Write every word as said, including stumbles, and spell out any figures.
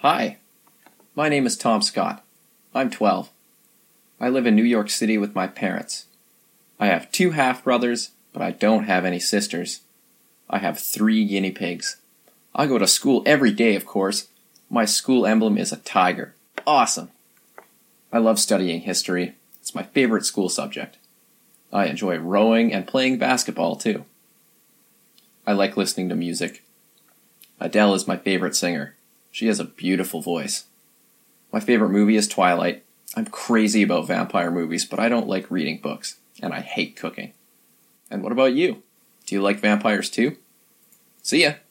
Hi, my name is Tom Scott. I'm twelve. I live in New York City with my parents. I have two half-brothers, but I don't have any sisters. I have three guinea pigs. I go to school every day, of course. My school emblem is a tiger. Awesome! I love studying history. It's my favorite school subject. I enjoy rowing and playing basketball, too. I like listening to music. Adele is my favorite singer. She has a beautiful voice. My favorite movie is Twilight. I'm crazy about vampire movies, but I don't like reading books, and I hate cooking. And what about you? Do you like vampires too? See ya!